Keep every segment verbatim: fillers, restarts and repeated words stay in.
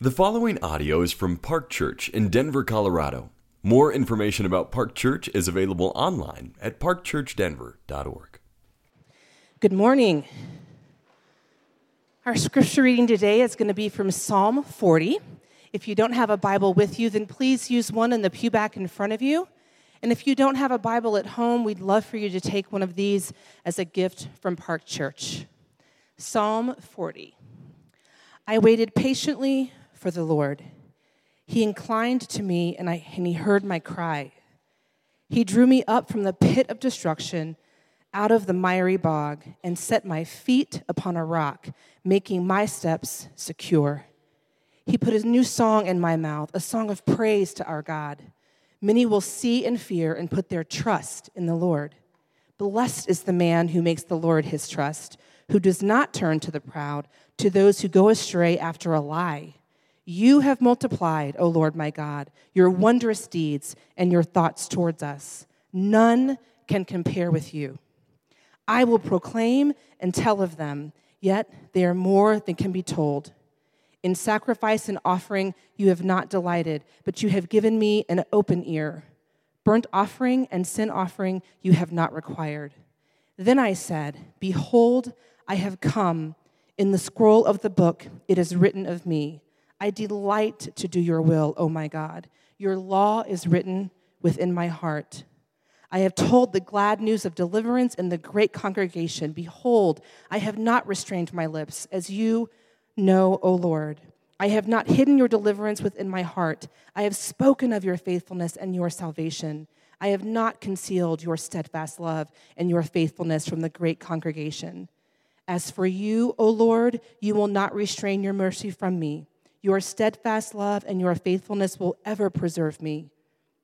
The following audio is from Park Church in Denver, Colorado. More information about Park Church is available online at park church denver dot org. Good morning. Our scripture reading today is going to be from Psalm forty. If you don't have a Bible with you, then please use one in the pew back in front of you. And if you don't have a Bible at home, we'd love for you to take one of these as a gift from Park Church. Psalm forty. I waited patiently for the Lord. He inclined to me, and, I, and he heard my cry. He drew me up from the pit of destruction, out of the miry bog, and set my feet upon a rock, making my steps secure. He put a new song in my mouth, a song of praise to our God. Many will see and fear and put their trust in the Lord. Blessed is the man who makes the Lord his trust, who does not turn to the proud, to those who go astray after a lie. You have multiplied, O Lord my God, your wondrous deeds and your thoughts towards us. None can compare with you. I will proclaim and tell of them, yet they are more than can be told. In sacrifice and offering you have not delighted, but you have given me an open ear. Burnt offering and sin offering you have not required. Then I said, Behold, I have come. In the scroll of the book it is written of me. I delight to do your will, O my God. Your law is written within my heart. I have told the glad news of deliverance in the great congregation. Behold, I have not restrained my lips, as you know, O Lord. I have not hidden your deliverance within my heart. I have spoken of your faithfulness and your salvation. I have not concealed your steadfast love and your faithfulness from the great congregation. As for you, O Lord, you will not restrain your mercy from me. Your steadfast love and your faithfulness will ever preserve me.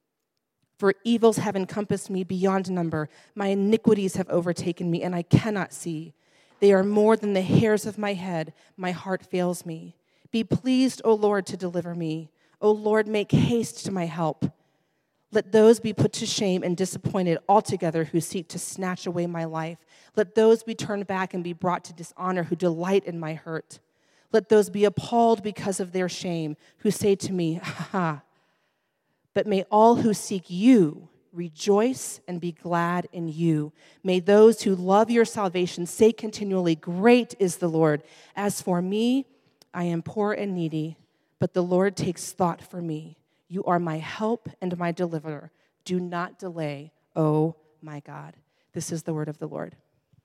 For evils have encompassed me beyond number. My iniquities have overtaken me, and I cannot see. They are more than the hairs of my head. My heart fails me. Be pleased, O Lord, to deliver me. O Lord, make haste to my help. Let those be put to shame and disappointed altogether who seek to snatch away my life. Let those be turned back and be brought to dishonor who delight in my hurt. Let those be appalled because of their shame who say to me, ha ha. But may all who seek you rejoice and be glad in you. May those who love your salvation say continually, Great is the Lord. As for me, I am poor and needy, but the Lord takes thought for me. You are my help and my deliverer. Do not delay, oh my God. This is the word of the Lord.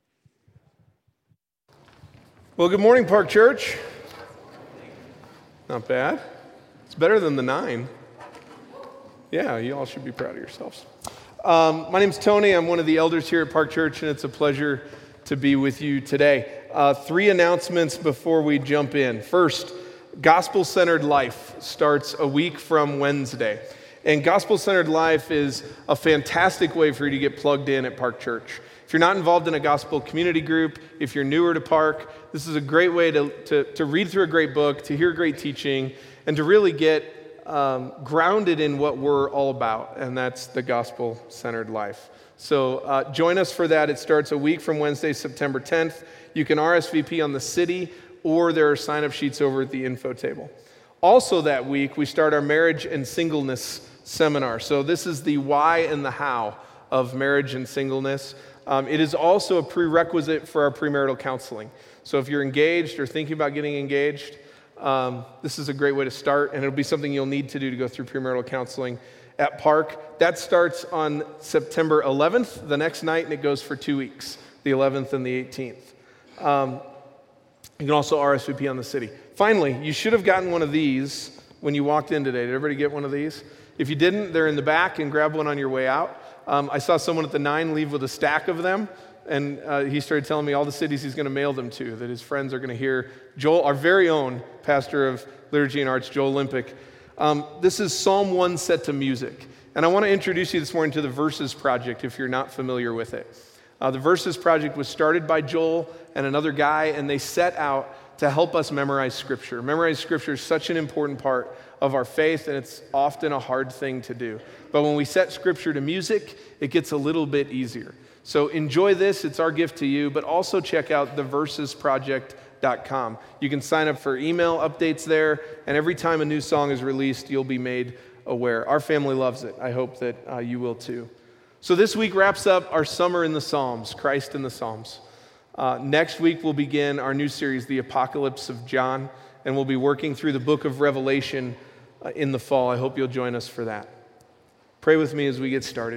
Well, good morning, Park Church. Not bad. It's better than the nine. Yeah, you all should be proud of yourselves. Um, my name's Tony. I'm one of the elders here at Park Church, and it's a pleasure to be with you today. Uh, three announcements before we jump in. First, Gospel-Centered Life starts a week from Wednesday. And Gospel-Centered Life is a fantastic way for you to get plugged in at Park Church. If you're not involved in a gospel community group, if you're newer to Park, this is a great way to, to, to read through a great book, to hear great teaching, and to really get um, grounded in what we're all about, and that's the gospel-centered life. So uh, join us for that. It starts a week from Wednesday, September tenth. You can R S V P on the city, or there are sign-up sheets over at the info table. Also that week, we start our marriage and singleness seminar. So this is the why and the how of marriage and singleness. Um, it is also a prerequisite for our premarital counseling. So if you're engaged or thinking about getting engaged, um, this is a great way to start, and it'll be something you'll need to do to go through premarital counseling at Park. That starts on September eleventh, the next night, and it goes for two weeks, the eleventh and the eighteenth. Um, you can also R S V P on the city. Finally, you should have gotten one of these when you walked in today. Did everybody get one of these? If you didn't, they're in the back, and grab one on your way out. Um, I saw someone at the nine leave with a stack of them, and uh, he started telling me all the cities he's going to mail them to, that his friends are going to hear. Joel, our very own pastor of liturgy and arts, Joel Olympic. Um, this is Psalm one set to music, and I want to introduce you this morning to the Verses Project if you're not familiar with it. Uh, the Verses Project was started by Joel and another guy, and they set out to help us memorize Scripture. Memorize Scripture is such an important part of our faith, and it's often a hard thing to do. But when we set Scripture to music, it gets a little bit easier. So enjoy this. It's our gift to you, but also check out the verses project dot com. You can sign up for email updates there, and every time a new song is released, you'll be made aware. Our family loves it. I hope that uh, you will too. So this week wraps up our Summer in the Psalms, Christ in the Psalms. Uh, next week we'll begin our new series, The Apocalypse of John, and we'll be working through the book of Revelation uh, in the fall. I hope you'll join us for that. Pray with me as we get started.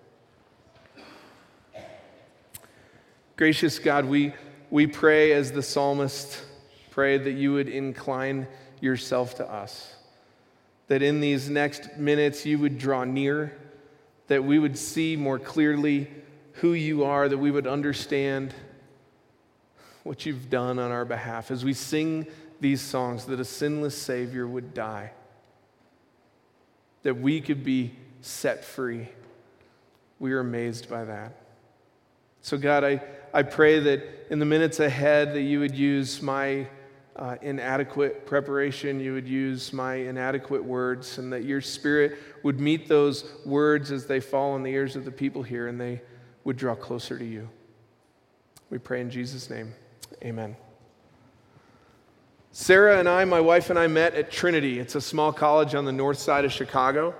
Gracious God, we, we pray as the psalmist prayed that you would incline yourself to us, that in these next minutes you would draw near, that we would see more clearly who you are, that we would understand what you've done on our behalf. As we sing these songs, that a sinless Savior would die, that we could be set free. We are amazed by that. So God, I, I pray that in the minutes ahead that you would use my uh, inadequate preparation, you would use my inadequate words, and that your Spirit would meet those words as they fall on the ears of the people here, and they would draw closer to you. We pray in Jesus' name. Amen. Sarah and I, my wife and I, met at Trinity. It's a small college on the north side of Chicago.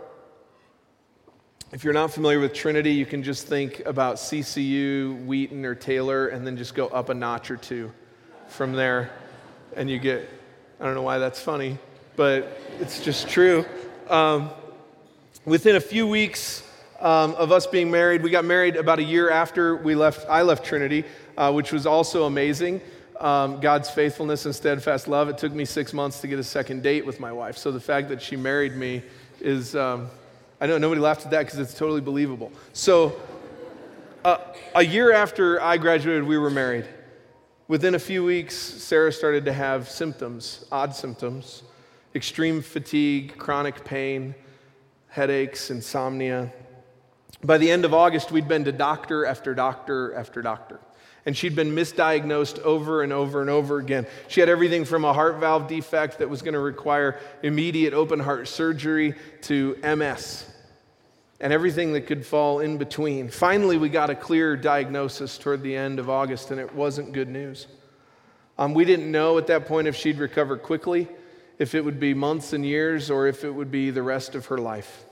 If you're not familiar with Trinity, you can just think about C C U, Wheaton, or Taylor, and then just go up a notch or two from there, and you get, I don't know why that's funny, but it's just true. Um, within a few weeks um, of us being married, we got married about a year after we left. I left Trinity, uh, which was also amazing. Um, God's faithfulness and steadfast love. It took me six months to get a second date with my wife. So the fact that she married me is, um, I know nobody laughed at that because it's totally believable. So uh, a year after I graduated, we were married. Within a few weeks, Sarah started to have symptoms, odd symptoms, extreme fatigue, chronic pain, headaches, insomnia. By the end of August, we'd been to doctor after doctor after doctor. And she'd been misdiagnosed over and over and over again. She had everything from a heart valve defect that was going to require immediate open heart surgery to M S and everything that could fall in between. Finally, we got a clear diagnosis toward the end of August, and it wasn't good news. Um, we didn't know at that point if she'd recover quickly, if it would be months and years, or if it would be the rest of her life.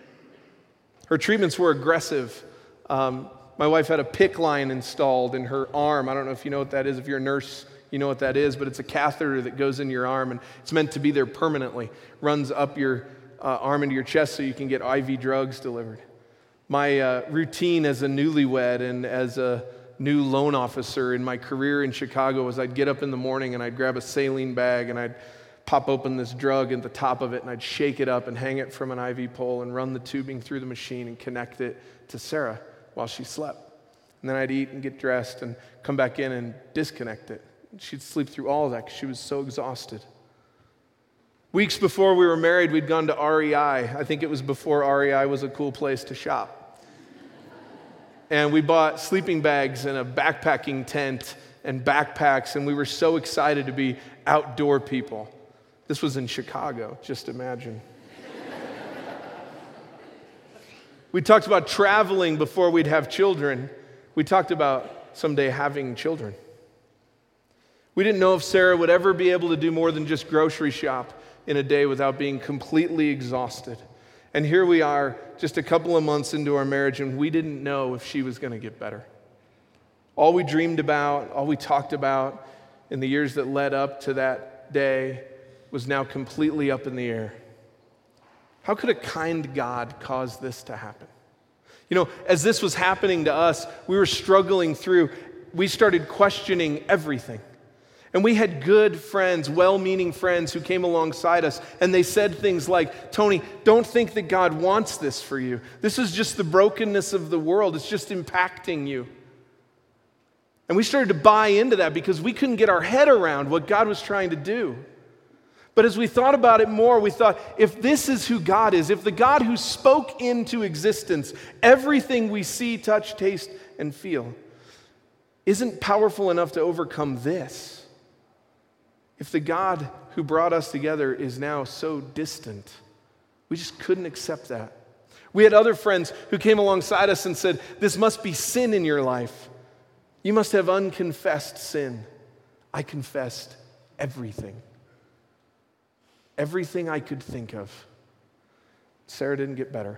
Her treatments were aggressive. Um, My wife had a PICC line installed in her arm. I don't know if you know what that is. If you're a nurse, you know what that is. But it's a catheter that goes in your arm, and it's meant to be there permanently. Runs up your uh, arm into your chest so you can get I V drugs delivered. My uh, routine as a newlywed and as a new loan officer in my career in Chicago was I'd get up in the morning and I'd grab a saline bag and I'd pop open this drug at the top of it, and I'd shake it up and hang it from an I V pole and run the tubing through the machine and connect it to Sarah while she slept. And then I'd eat and get dressed and come back in and disconnect it. She'd sleep through all of that because she was so exhausted. Weeks before we were married, we'd gone to R E I. I think it was before R E I was a cool place to shop. And we bought sleeping bags and a backpacking tent and backpacks, and we were so excited to be outdoor people. This was in Chicago, just imagine. We talked about traveling before we'd have children. We talked about someday having children. We didn't know if Sarah would ever be able to do more than just grocery shop in a day without being completely exhausted. And here we are, just a couple of months into our marriage, and we didn't know if she was going to get better. All we dreamed about, all we talked about in the years that led up to that day was now completely up in the air. How could a kind God cause this to happen? You know, as this was happening to us, we were struggling through, we started questioning everything. And we had good friends, well-meaning friends who came alongside us, and they said things like, Tony, don't think that God wants this for you. This is just the brokenness of the world. It's just impacting you. And we started to buy into that because we couldn't get our head around what God was trying to do. But as we thought about it more, we thought, if this is who God is, if the God who spoke into existence everything we see, touch, taste, and feel isn't powerful enough to overcome this, if the God who brought us together is now so distant, we just couldn't accept that. We had other friends who came alongside us and said, this must be sin in your life. You must have unconfessed sin. I confessed everything. Everything I could think of. Sarah didn't get better.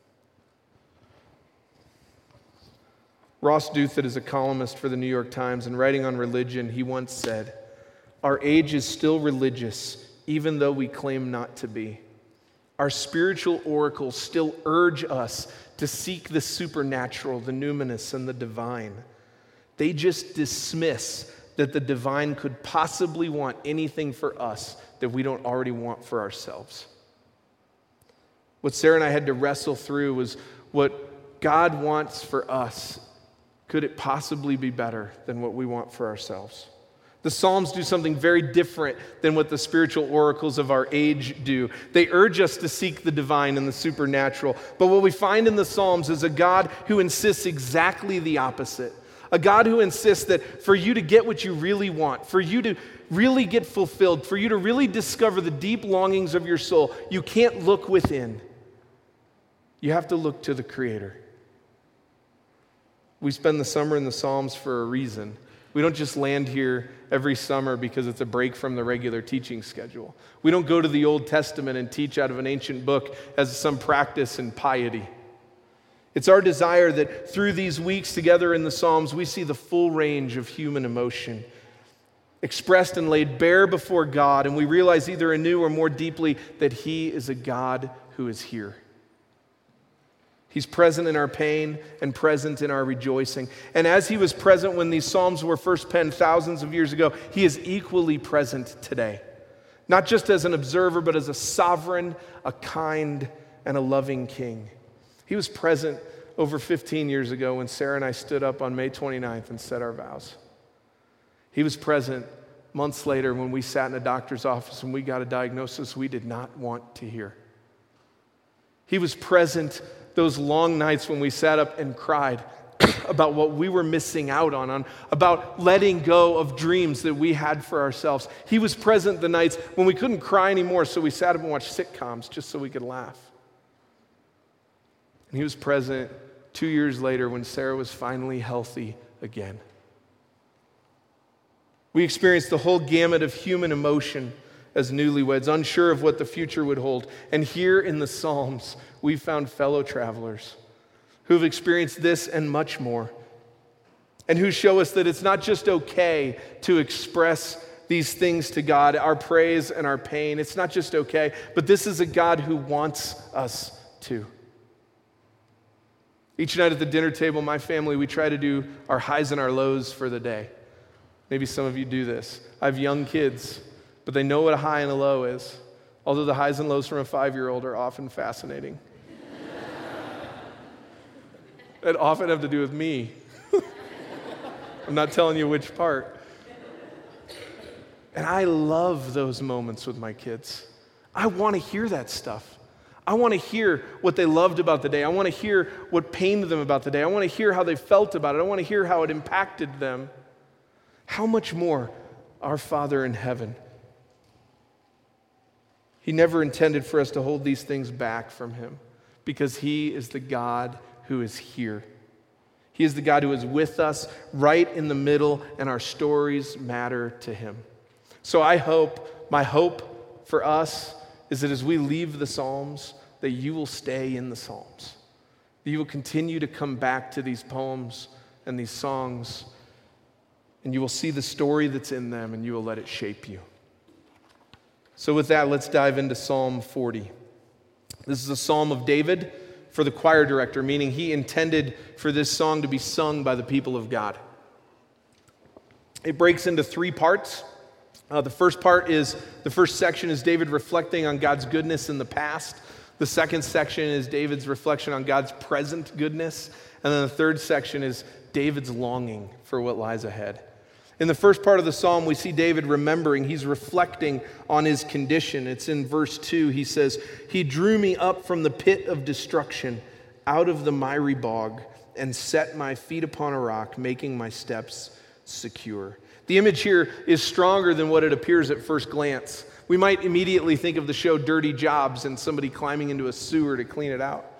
Ross Douthat is a columnist for the New York Times, and writing on religion, he once said, "Our age is still religious, even though we claim not to be. Our spiritual oracles still urge us to seek the supernatural, the numinous, and the divine. They just dismiss that the divine could possibly want anything for us that we don't already want for ourselves." What Sarah and I had to wrestle through was what God wants for us. Could it possibly be better than what we want for ourselves? The Psalms do something very different than what the spiritual oracles of our age do. They urge us to seek the divine and the supernatural. But what we find in the Psalms is a God who insists exactly the opposite. A God who insists that for you to get what you really want, for you to really get fulfilled, for you to really discover the deep longings of your soul, you can't look within. You have to look to the Creator. We spend the summer in the Psalms for a reason. We don't just land here every summer because it's a break from the regular teaching schedule. We don't go to the Old Testament and teach out of an ancient book as some practice in piety. It's our desire that through these weeks together in the Psalms, we see the full range of human emotion expressed and laid bare before God, and we realize either anew or more deeply that He is a God who is here. He's present in our pain and present in our rejoicing. And as He was present when these Psalms were first penned thousands of years ago, He is equally present today. Not just as an observer, but as a sovereign, a kind, and a loving King. He was present over fifteen years ago when Sarah and I stood up on May twenty-ninth and said our vows. He was present months later when we sat in a doctor's office and we got a diagnosis we did not want to hear. He was present those long nights when we sat up and cried about what we were missing out on, on, about letting go of dreams that we had for ourselves. He was present the nights when we couldn't cry anymore, so we sat up and watched sitcoms just so we could laugh. And He was present two years later when Sarah was finally healthy again. We experienced the whole gamut of human emotion as newlyweds, unsure of what the future would hold. And here in the Psalms, we found fellow travelers who have experienced this and much more, and who show us that it's not just okay to express these things to God, our praise and our pain. It's not just okay, but this is a God who wants us to. Each night at the dinner table, my family, we try to do our highs and our lows for the day. Maybe some of you do this. I have young kids, but they know what a high and a low is, although the highs and lows from a five-year-old are often fascinating. That often have to do with me. I'm not telling you which part. And I love those moments with my kids. I want to hear that stuff. I want to hear what they loved about the day. I want to hear what pained them about the day. I want to hear how they felt about it. I want to hear how it impacted them. How much more our Father in heaven? He never intended for us to hold these things back from Him because He is the God who is here. He is the God who is with us right in the middle, and our stories matter to Him. So I hope, my hope for us is that as we leave the Psalms, that you will stay in the Psalms. That you will continue to come back to these poems and these songs, and you will see the story that's in them, and you will let it shape you. So with that, let's dive into Psalm forty. This is a psalm of David for the choir director, meaning he intended for this song to be sung by the people of God. It breaks into three parts. Uh, the first part is, the first section is David reflecting on God's goodness in the past. The second section is David's reflection on God's present goodness. And then the third section is David's longing for what lies ahead. In the first part of the psalm, we see David remembering, he's reflecting on his condition. It's in verse two, he says, "He drew me up from the pit of destruction, out of the miry bog, and set my feet upon a rock, making my steps secure." The image here is stronger than what it appears at first glance. We might immediately think of the show Dirty Jobs and somebody climbing into a sewer to clean it out.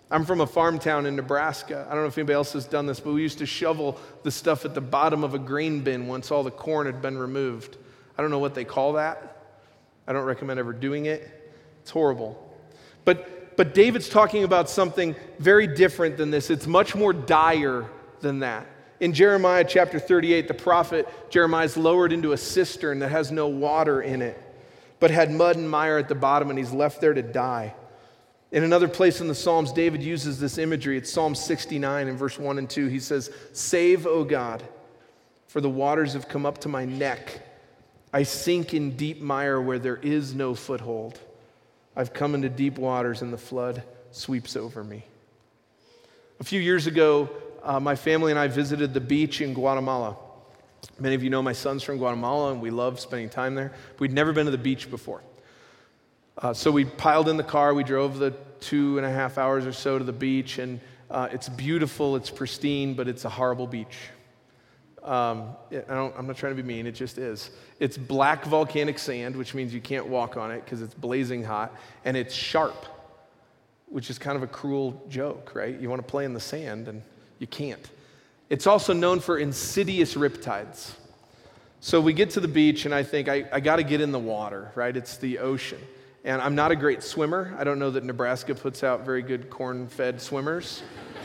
I'm from a farm town in Nebraska. I don't know if anybody else has done this, but we used to shovel the stuff at the bottom of a grain bin once all the corn had been removed. I don't know what they call that. I don't recommend ever doing it. It's horrible. But, but David's talking about something very different than this. It's much more dire than that. In Jeremiah chapter thirty-eight, the prophet Jeremiah is lowered into a cistern that has no water in it, but had mud and mire at the bottom, and he's left there to die. In another place in the Psalms, David uses this imagery. It's Psalm sixty-nine in verse one and two. He says, "Save, O God, for the waters have come up to my neck. I sink in deep mire where there is no foothold. I've come into deep waters, and the flood sweeps over me." A few years ago, uh, my family and I visited the beach in Guatemala. Many of you know my son's from Guatemala, and we love spending time there. We'd never been to the beach before. Uh, so we piled in the car. We drove the two and a half hours or so to the beach, and uh, it's beautiful, it's pristine, but it's a horrible beach. Um, I don't, I'm not trying to be mean, it just is. It's black volcanic sand, which means you can't walk on it because it's blazing hot, and it's sharp, which is kind of a cruel joke, right? You want to play in the sand, and you can't. It's also known for insidious riptides. So we get to the beach, and I think, I, I got to get in the water, right? It's the ocean. And I'm not a great swimmer. I don't know that Nebraska puts out very good corn-fed swimmers.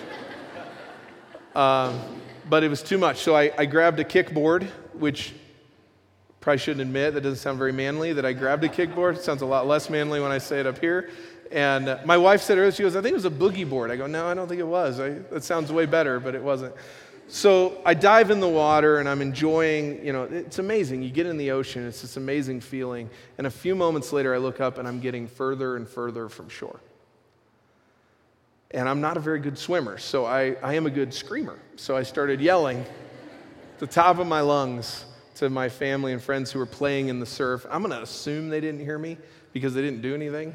um, but it was too much. So I, I grabbed a kickboard, which probably shouldn't admit, that doesn't sound very manly, that I grabbed a kickboard. It sounds a lot less manly when I say it up here. And uh, my wife said earlier, she goes, "I think it was a boogie board." I go, "No, I don't think it was. I, that sounds way better," but it wasn't. So I dive in the water, and I'm enjoying, you know, it's amazing. You get in the ocean, it's this amazing feeling. And a few moments later, I look up, and I'm getting further and further from shore. And I'm not a very good swimmer, so I, I am a good screamer. So I started yelling at the top of my lungs to my family and friends who were playing in the surf. I'm going to assume they didn't hear me because they didn't do anything.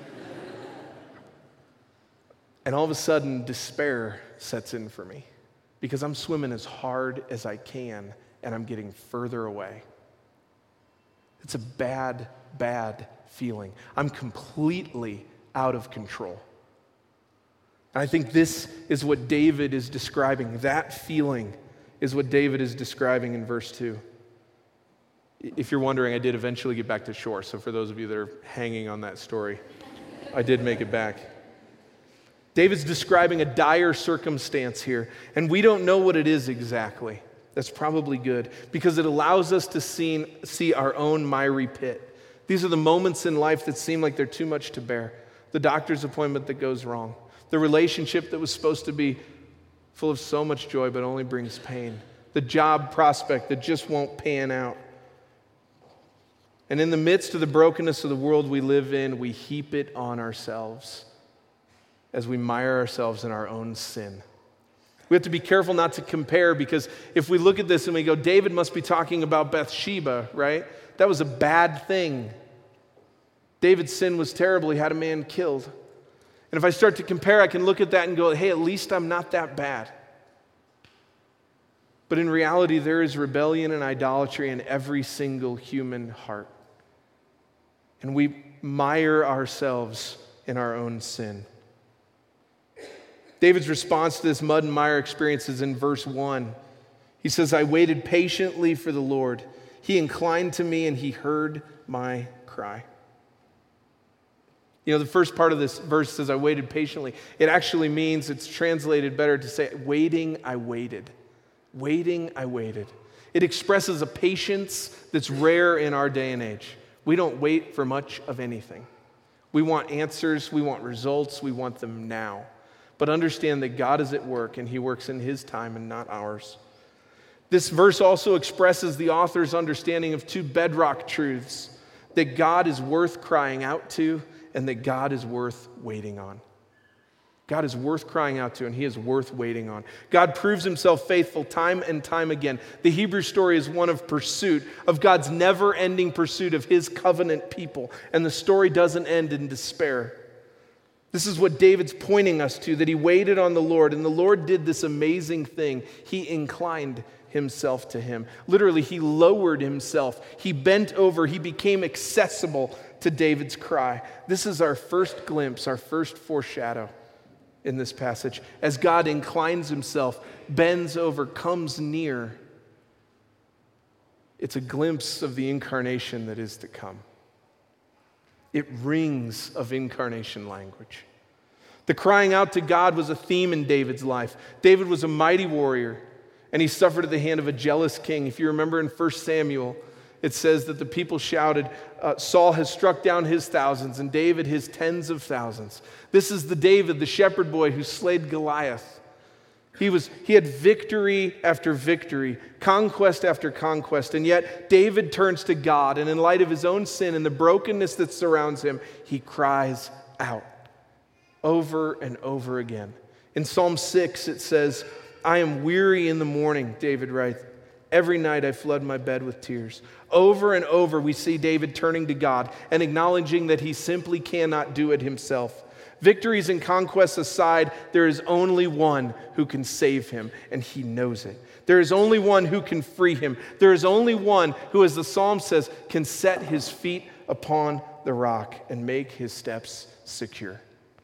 And all of a sudden, despair sets in for me, because I'm swimming as hard as I can, and I'm getting further away. It's a bad, bad feeling. I'm completely out of control. And I think this is what David is describing. That feeling is what David is describing in verse two. If you're wondering, I did eventually get back to shore. So for those of you that are hanging on that story, I did make it back. David's describing a dire circumstance here, and we don't know what it is exactly. That's probably good, because it allows us to see, see our own miry pit. These are the moments in life that seem like they're too much to bear. The doctor's appointment that goes wrong. The relationship that was supposed to be full of so much joy but only brings pain. The job prospect that just won't pan out. And in the midst of the brokenness of the world we live in, we heap it on ourselves as we mire ourselves in our own sin. We have to be careful not to compare, because if we look at this and we go, David must be talking about Bathsheba, right? That was a bad thing. David's sin was terrible. He had a man killed. And if I start to compare, I can look at that and go, hey, at least I'm not that bad. But in reality, there is rebellion and idolatry in every single human heart. And we mire ourselves in our own sin. David's response to this mud and mire experience is in verse one. He says, "I waited patiently for the Lord. He inclined to me and he heard my cry." You know, the first part of this verse says, "I waited patiently." It actually means, it's translated better to say, waiting, I waited. Waiting, I waited. It expresses a patience that's rare in our day and age. We don't wait for much of anything. We want answers, we want results, we want them now. But understand that God is at work, and he works in his time and not ours. This verse also expresses the author's understanding of two bedrock truths: that God is worth crying out to, and that God is worth waiting on. God is worth crying out to, and he is worth waiting on. God proves himself faithful time and time again. The Hebrew story is one of pursuit, of God's never-ending pursuit of his covenant people, and the story doesn't end in despair. This is what David's pointing us to, that he waited on the Lord, and the Lord did this amazing thing. He inclined himself to him. Literally, he lowered himself. He bent over. He became accessible to David's cry. This is our first glimpse, our first foreshadow in this passage. As God inclines himself, bends over, comes near, it's a glimpse of the incarnation that is to come. It rings of incarnation language. The crying out to God was a theme in David's life. David was a mighty warrior, and he suffered at the hand of a jealous king. If you remember in First Samuel, it says that the people shouted, uh, Saul has struck down his thousands and David his tens of thousands. This is the David, the shepherd boy who slayed Goliath. He was, he had victory after victory, conquest after conquest, and yet David turns to God, and in light of his own sin and the brokenness that surrounds him, he cries out over and over again. In Psalm six, it says, I am weary in the morning, David writes. Every night I flood my bed with tears. Over and over we see David turning to God and acknowledging that he simply cannot do it himself. Victories and conquests aside, there is only one who can save him, and he knows it. There is only one who can free him. There is only one who, as the psalm says, can set his feet upon the rock and make his steps secure.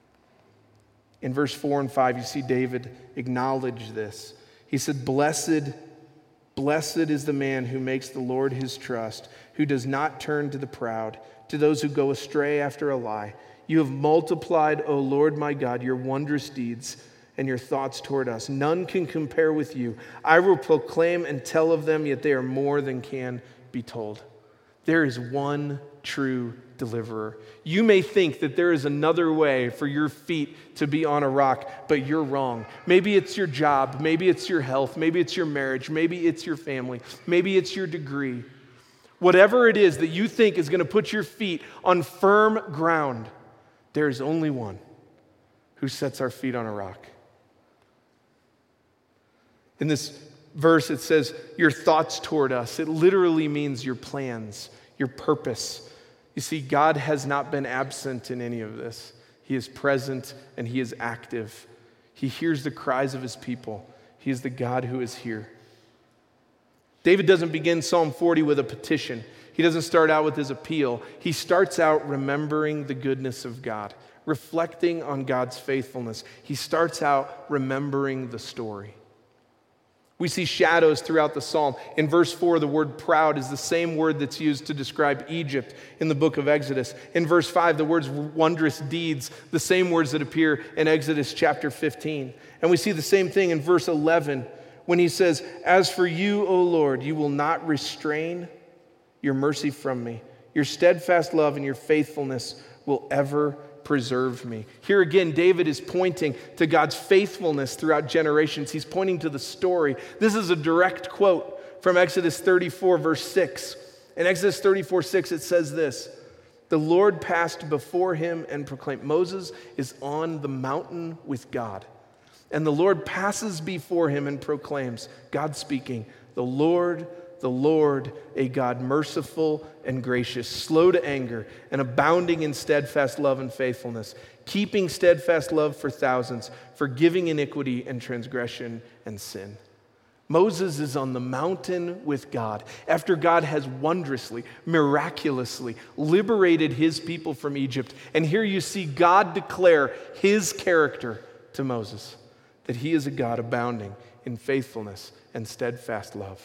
In verse four and five, you see David acknowledge this. He said, Blessed, blessed is the man who makes the Lord his trust, who does not turn to the proud, to those who go astray after a lie. You have multiplied, O Lord my God, your wondrous deeds and your thoughts toward us. None can compare with you. I will proclaim and tell of them, yet they are more than can be told. There is one true deliverer. You may think that there is another way for your feet to be on a rock, but you're wrong. Maybe it's your job, maybe it's your health, maybe it's your marriage, maybe it's your family, maybe it's your degree. Whatever it is that you think is going to put your feet on firm ground, there is only one who sets our feet on a rock. In this verse, it says, your thoughts toward us. It literally means your plans, your purpose. You see, God has not been absent in any of this. He is present and he is active. He hears the cries of his people. He is the God who is here. David doesn't begin Psalm forty with a petition. He doesn't start out with his appeal. He starts out remembering the goodness of God, reflecting on God's faithfulness. He starts out remembering the story. We see shadows throughout the psalm. In verse four, the word proud is the same word that's used to describe Egypt in the book of Exodus. In verse five, the words wondrous deeds, the same words that appear in Exodus chapter fifteen. And we see the same thing in verse eleven when he says, as for you, O Lord, you will not restrain your mercy from me. Your steadfast love and your faithfulness will ever preserve me. Here again, David is pointing to God's faithfulness throughout generations. He's pointing to the story. This is a direct quote from Exodus thirty-four, verse six. In Exodus thirty-four, six, it says this, the Lord passed before him and proclaimed. Moses is on the mountain with God. And the Lord passes before him and proclaims, God speaking, the Lord, the Lord, a God merciful and gracious, slow to anger, and abounding in steadfast love and faithfulness, keeping steadfast love for thousands, forgiving iniquity and transgression and sin. Moses is on the mountain with God after God has wondrously, miraculously liberated his people from Egypt. And here you see God declare his character to Moses, that he is a God abounding in faithfulness and steadfast love.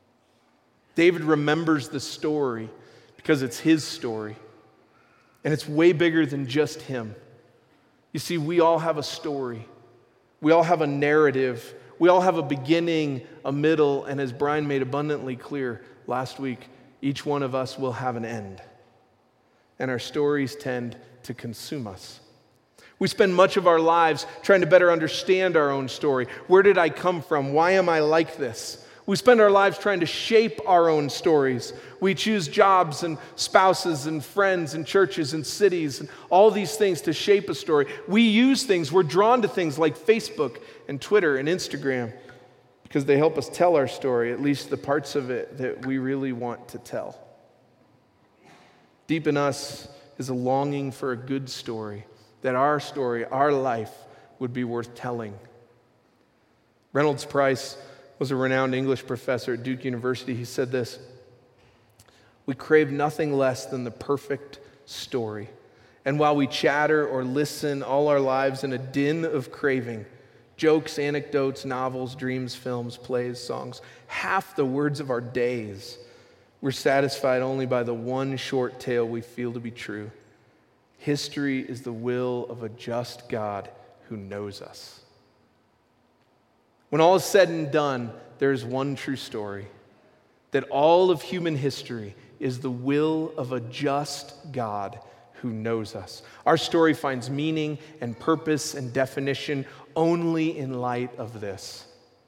David remembers the story because it's his story. And it's way bigger than just him. You see, we all have a story. We all have a narrative. We all have a beginning, a middle, and as Brian made abundantly clear last week, each one of us will have an end. And our stories tend to consume us. We spend much of our lives trying to better understand our own story. Where did I come from? Why am I like this? We spend our lives trying to shape our own stories. We choose jobs and spouses and friends and churches and cities and all these things to shape a story. We use things, we're drawn to things like Facebook and Twitter and Instagram because they help us tell our story, at least the parts of it that we really want to tell. Deep in us is a longing for a good story, that our story, our life, would be worth telling. Reynolds Price was a renowned English professor at Duke University. He said this, we crave nothing less than the perfect story. And while we chatter or listen all our lives in a din of craving, jokes, anecdotes, novels, dreams, films, plays, songs, half the words of our days, we're satisfied only by the one short tale we feel to be true. History is the will of a just God who knows us. When all is said and done, there is one true story, that all of human history is the will of a just God who knows us. Our story finds meaning and purpose and definition only in light of this.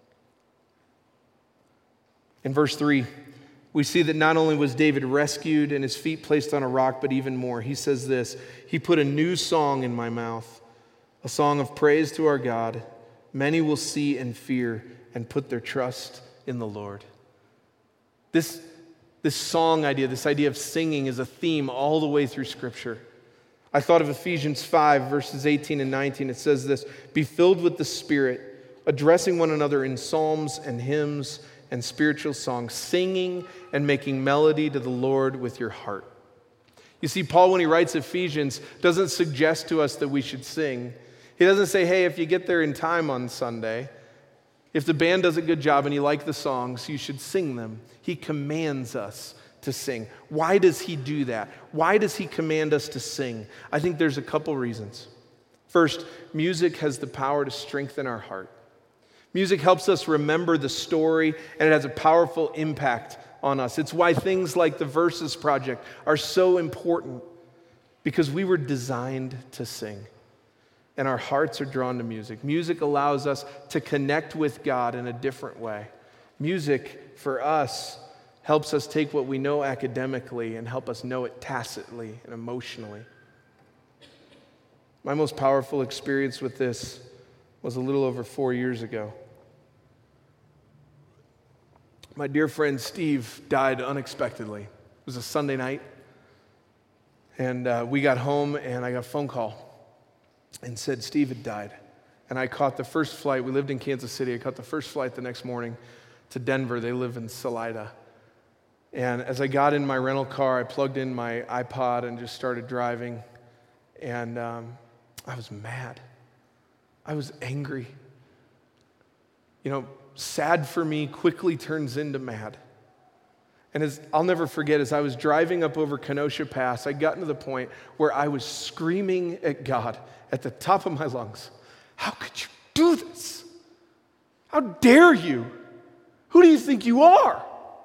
In verse three, we see that not only was David rescued and his feet placed on a rock, but even more. He says this, "He put a new song in my mouth, a song of praise to our God. Many will see and fear and put their trust in the Lord." This This song idea, this idea of singing is a theme all the way through Scripture. I thought of Ephesians five, verses eighteen and nineteen. It says this, "Be filled with the Spirit, addressing one another in psalms and hymns and spiritual songs, singing and making melody to the Lord with your heart." You see, Paul, when he writes Ephesians, doesn't suggest to us that we should sing. He doesn't say, hey, if you get there in time on Sunday, if the band does a good job and you like the songs, you should sing them. He commands us to sing. Why does he do that? Why does he command us to sing? I think there's a couple reasons. First, music has the power to strengthen our heart. Music helps us remember the story, and it has a powerful impact on us. It's why things like the Verses Project are so important, because we were designed to sing. And our hearts are drawn to music. Music allows us to connect with God in a different way. Music, for us, helps us take what we know academically and help us know it tacitly and emotionally. My most powerful experience with this was a little over four years ago. My dear friend Steve died unexpectedly. It was a Sunday night, and uh, we got home, and I got a phone call and said Steve had died. And I caught the first flight. We lived in Kansas City. I caught the first flight the next morning to Denver. They live in Salida. And as I got in my rental car, I plugged in my iPod and just started driving. And um, I was mad. I was angry. You know, sad for me quickly turns into mad. And as I'll never forget, as I was driving up over Kenosha Pass, I got to the point where I was screaming at God at the top of my lungs. How could you do this? How dare you? Who do you think you are?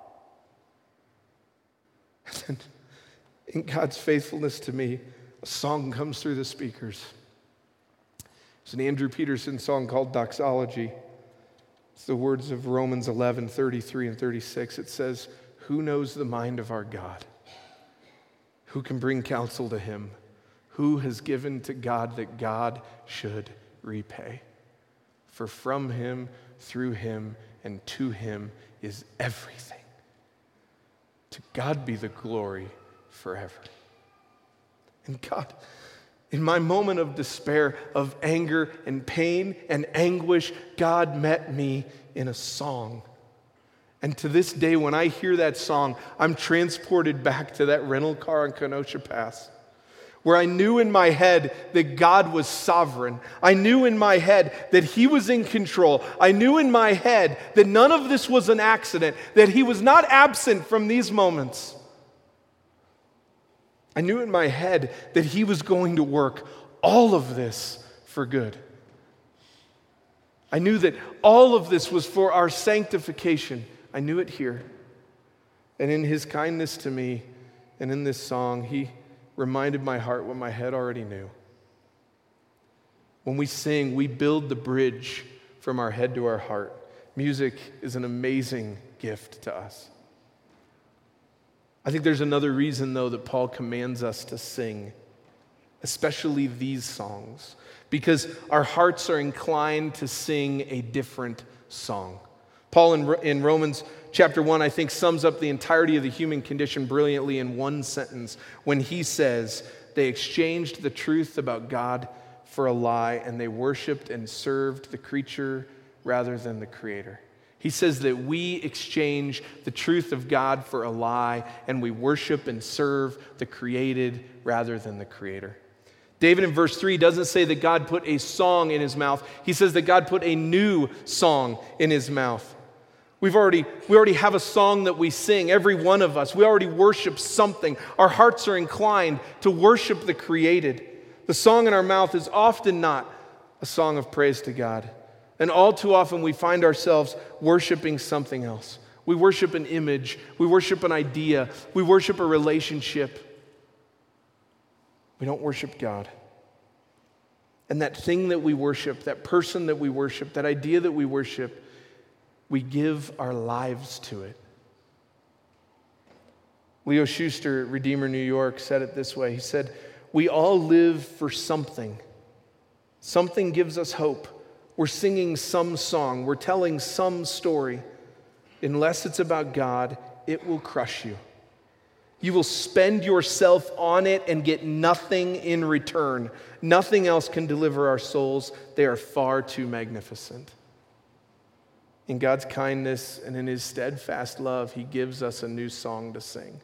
And then, in God's faithfulness to me, a song comes through the speakers. It's an Andrew Peterson song called Doxology. It's the words of Romans eleven, thirty-three and thirty-six. It says, "Who knows the mind of our God? Who can bring counsel to him? Who has given to God that God should repay? For from him, through him, and to him is everything. To God be the glory forever." And God, in my moment of despair, of anger and pain and anguish, God met me in a song. And to this day, when I hear that song, I'm transported back to that rental car on Kenosha Pass, where I knew in my head that God was sovereign. I knew in my head that he was in control. I knew in my head that none of this was an accident, that he was not absent from these moments. I knew in my head that he was going to work all of this for good. I knew that all of this was for our sanctification. I knew it here. And in his kindness to me and in this song, he reminded my heart what my head already knew. When we sing, we build the bridge from our head to our heart. Music is an amazing gift to us. I think there's another reason, though, that Paul commands us to sing, especially these songs, because our hearts are inclined to sing a different song. Paul in, in Romans chapter one, I think, sums up the entirety of the human condition brilliantly in one sentence when he says, "They exchanged the truth about God for a lie, and they worshiped and served the creature rather than the Creator." He says that we exchange the truth of God for a lie, and we worship and serve the created rather than the Creator. David in verse three doesn't say that God put a song in his mouth. He says that God put a new song in his mouth. We've already, we already have a song that we sing, every one of us. We already worship something. Our hearts are inclined to worship the created. The song in our mouth is often not a song of praise to God. And all too often we find ourselves worshiping something else. We worship an image. We worship an idea. We worship a relationship. We don't worship God. And that thing that we worship, that person that we worship, that idea that we worship, we give our lives to it. Leo Schuster, Redeemer New York, said it this way. He said, "We all live for something. Something gives us hope. We're singing some song. We're telling some story. Unless it's about God, it will crush you. You will spend yourself on it and get nothing in return. Nothing else can deliver our souls. They are far too magnificent." In God's kindness and in his steadfast love, he gives us a new song to sing.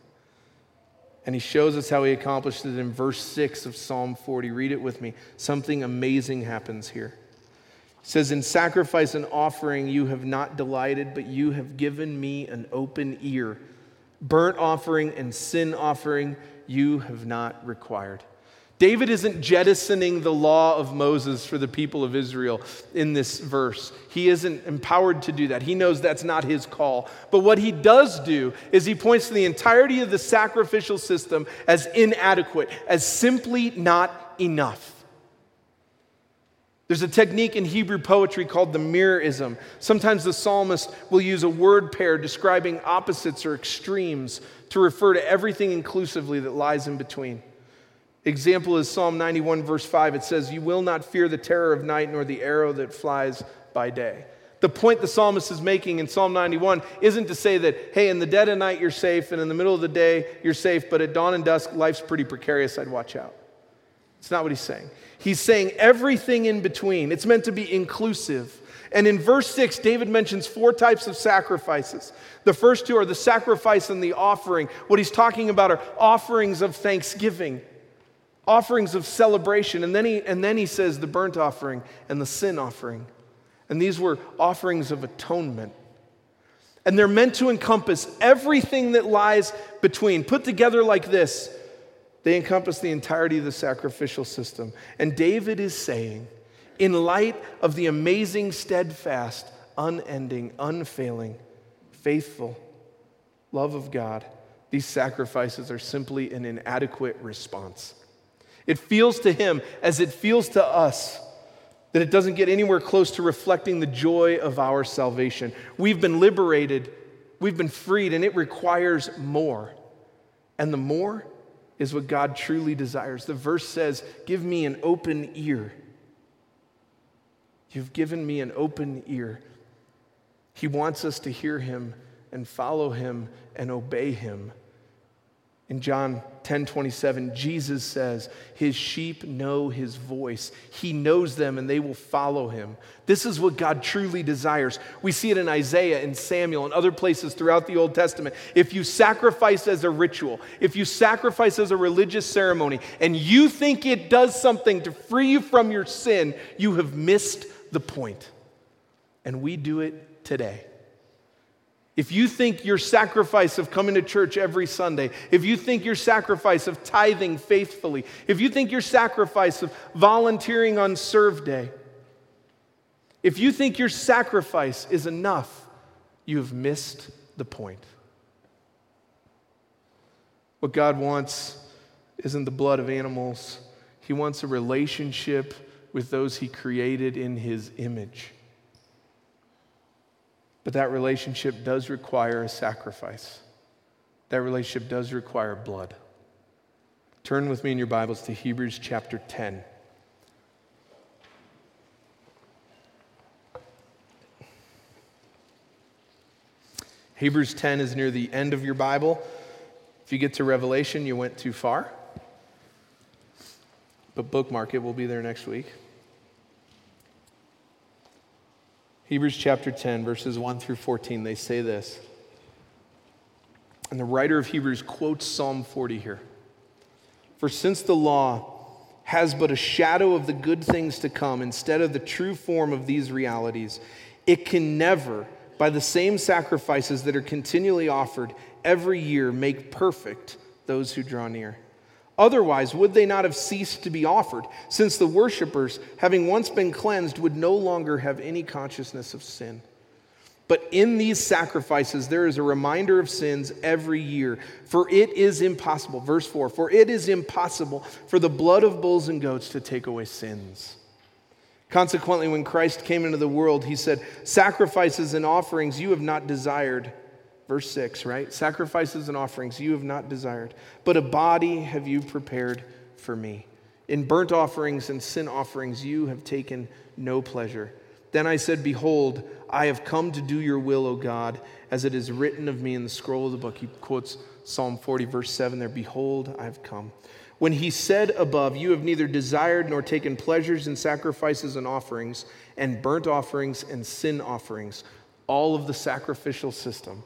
And he shows us how he accomplished it in verse six of Psalm forty. Read it with me. Something amazing happens here. It says, "In sacrifice and offering you have not delighted, but you have given me an open ear. Burnt offering and sin offering you have not required." David isn't jettisoning the law of Moses for the people of Israel in this verse. He isn't empowered to do that. He knows that's not his call. But what he does do is he points to the entirety of the sacrificial system as inadequate, as simply not enough. There's a technique in Hebrew poetry called the merism. Sometimes the psalmist will use a word pair describing opposites or extremes to refer to everything inclusively that lies in between. Example is Psalm ninety-one, verse five. It says, "You will not fear the terror of night, nor the arrow that flies by day." The point the psalmist is making in Psalm ninety-one isn't to say that, hey, in the dead of night you're safe, and in the middle of the day you're safe, but at dawn and dusk life's pretty precarious, I'd watch out. It's not what he's saying. He's saying everything in between. It's meant to be inclusive. And in verse six, David mentions four types of sacrifices. The first two are the sacrifice and the offering. What he's talking about are offerings of thanksgiving, offerings of celebration. And then he, and then he says the burnt offering and the sin offering. And these were offerings of atonement. And they're meant to encompass everything that lies between. Put together like this, they encompass the entirety of the sacrificial system. And David is saying, in light of the amazing, steadfast, unending, unfailing, faithful love of God, these sacrifices are simply an inadequate response. It feels to him as it feels to us that it doesn't get anywhere close to reflecting the joy of our salvation. We've been liberated, we've been freed, and it requires more. And the more is what God truly desires. The verse says, "Give me an open ear." You've given me an open ear. He wants us to hear him and follow him and obey him. In John ten twenty-seven, Jesus says, his sheep know his voice. He knows them and they will follow him. This is what God truly desires. We see it in Isaiah and Samuel and other places throughout the Old Testament. If you sacrifice as a ritual, if you sacrifice as a religious ceremony, and you think it does something to free you from your sin, you have missed the point. And we do it today. If you think your sacrifice of coming to church every Sunday, if you think your sacrifice of tithing faithfully, if you think your sacrifice of volunteering on serve day, if you think your sacrifice is enough, you have missed the point. What God wants isn't the blood of animals. He wants a relationship with those he created in his image. But that relationship does require a sacrifice. That relationship does require blood. Turn with me in your Bibles to Hebrews chapter ten. Hebrews ten is near the end of your Bible. If you get to Revelation, you went too far. But bookmark it, we'll be there next week. Hebrews chapter ten, verses one through fourteen, they say this. And the writer of Hebrews quotes Psalm forty here. "For since the law has but a shadow of the good things to come instead of the true form of these realities, it can never, by the same sacrifices that are continually offered every year, make perfect those who draw near. Otherwise, would they not have ceased to be offered, since the worshipers, having once been cleansed, would no longer have any consciousness of sin? But in these sacrifices, there is a reminder of sins every year. For it is impossible, verse four, for it is impossible for the blood of bulls and goats to take away sins. Consequently, when Christ came into the world, he said, sacrifices and offerings you have not desired. Verse six, right? Sacrifices and offerings you have not desired, but a body have you prepared for me. In burnt offerings and sin offerings you have taken no pleasure. Then I said, behold, I have come to do your will, O God, as it is written of me in the scroll of the book. He quotes Psalm forty, verse seven there. Behold, I have come. When he said above, you have neither desired nor taken pleasures in sacrifices and offerings, and burnt offerings and sin offerings, all of the sacrificial system.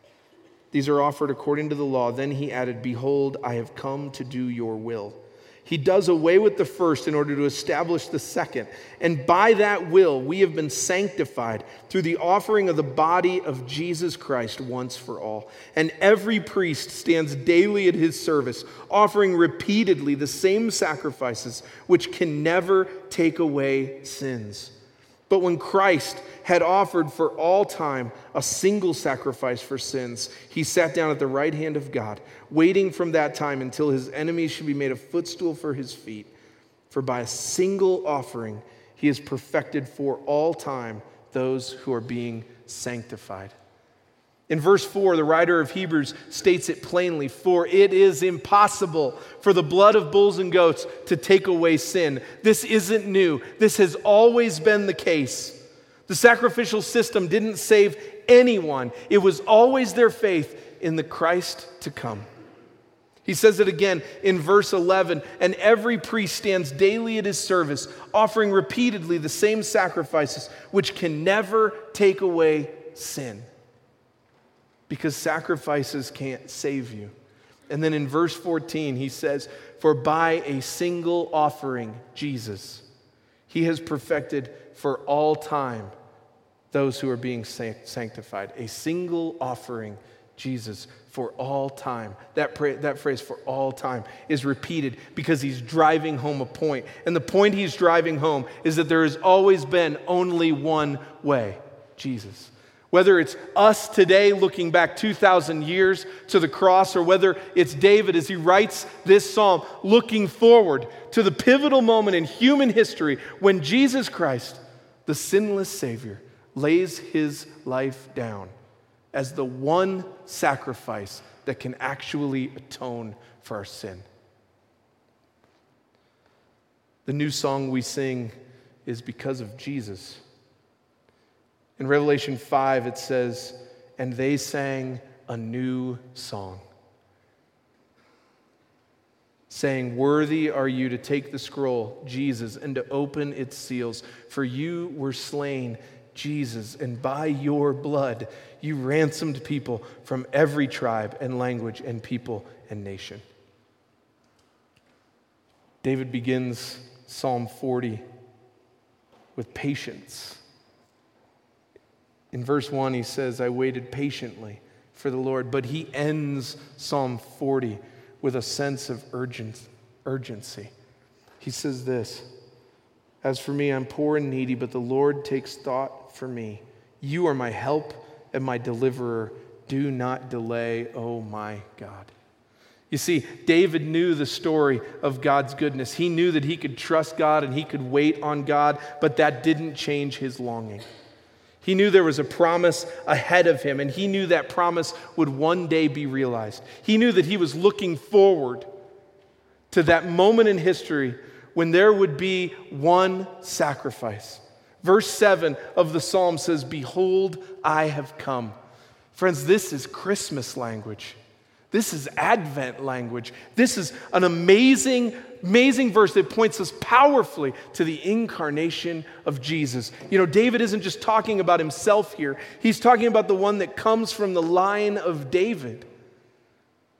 These are offered according to the law. Then he added, behold, I have come to do your will. He does away with the first in order to establish the second. And by that will, we have been sanctified through the offering of the body of Jesus Christ once for all. And every priest stands daily at his service, offering repeatedly the same sacrifices, which can never take away sins. But when Christ had offered for all time a single sacrifice for sins, he sat down at the right hand of God, waiting from that time until his enemies should be made a footstool for his feet. For by a single offering, he has perfected for all time those who are being sanctified. In verse four, the writer of Hebrews states it plainly, for it is impossible for the blood of bulls and goats to take away sin. This isn't new. This has always been the case. The sacrificial system didn't save anyone. It was always their faith in the Christ to come. He says it again in verse eleven, and every priest stands daily at his service, offering repeatedly the same sacrifices, which can never take away sin. Because sacrifices can't save you. And then in verse fourteen, he says, for by a single offering, Jesus, he has perfected for all time those who are being sanctified. A single offering, Jesus, for all time. That, pra- that phrase, for all time, is repeated because he's driving home a point. And the point he's driving home is that there has always been only one way, Jesus. Whether it's us today looking back two thousand years to the cross, or whether it's David as he writes this psalm looking forward to the pivotal moment in human history when Jesus Christ, the sinless Savior, lays his life down as the one sacrifice that can actually atone for our sin. The new song we sing is because of Jesus. In Revelation five, it says, and they sang a new song, saying, worthy are you to take the scroll, Jesus, and to open its seals. For you were slain, Jesus, and by your blood you ransomed people from every tribe and language and people and nation. David begins Psalm forty with patience. In verse one, he says, I waited patiently for the Lord. But he ends Psalm forty with a sense of urgency. He says this, as for me, I'm poor and needy, but the Lord takes thought for me. You are my help and my deliverer. Do not delay, oh my God. You see, David knew the story of God's goodness. He knew that he could trust God and he could wait on God, but that didn't change his longing. He knew there was a promise ahead of him, and he knew that promise would one day be realized. He knew that he was looking forward to that moment in history when there would be one sacrifice. Verse seven of the psalm says, behold, I have come. Friends, this is Christmas language. This is Advent language. This is an amazing, amazing verse that points us powerfully to the incarnation of Jesus. You know, David isn't just talking about himself here. He's talking about the one that comes from the line of David.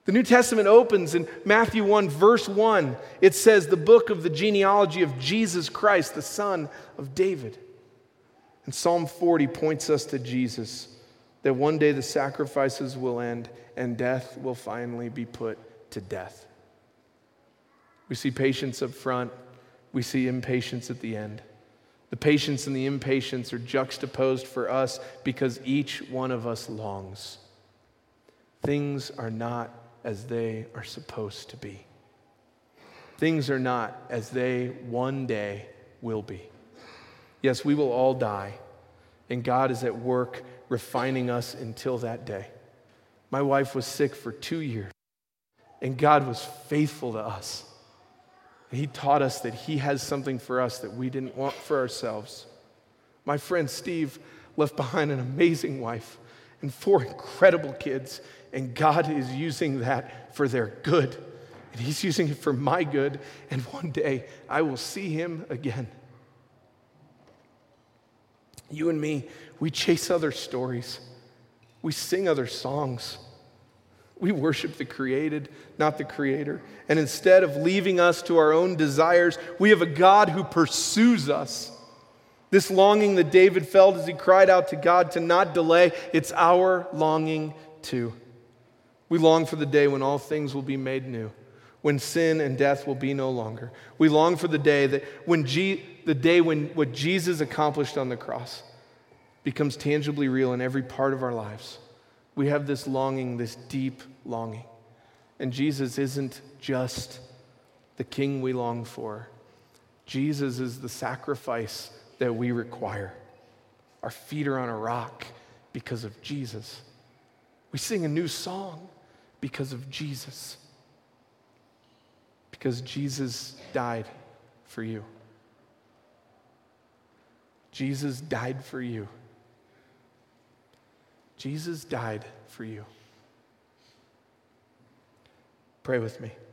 The New Testament opens in Matthew one, verse one. It says, the book of the genealogy of Jesus Christ, the son of David. And Psalm forty points us to Jesus, that one day the sacrifices will end and death will finally be put to death. We see patience up front. We see impatience at the end. The patience and the impatience are juxtaposed for us because each one of us longs. Things are not as they are supposed to be. Things are not as they one day will be. Yes, we will all die, and God is at work refining us until that day. My wife was sick for two years, and God was faithful to us. He taught us that He has something for us that we didn't want for ourselves. My friend Steve left behind an amazing wife and four incredible kids, and God is using that for their good. And He's using it for my good, and one day I will see Him again. You and me, we chase other stories. We sing other songs. We worship the created, not the Creator. And instead of leaving us to our own desires, we have a God who pursues us. This longing that David felt as he cried out to God to not delay, it's our longing too. We long for the day when all things will be made new, when sin and death will be no longer. We long for the day that when G, the day when what Jesus accomplished on the cross becomes tangibly real in every part of our lives. We have this longing, this deep longing. And Jesus isn't just the King we long for. Jesus is the sacrifice that we require. Our feet are on a rock because of Jesus. We sing a new song because of Jesus. Because Jesus died for you. Jesus died for you. Jesus died for you. Pray with me.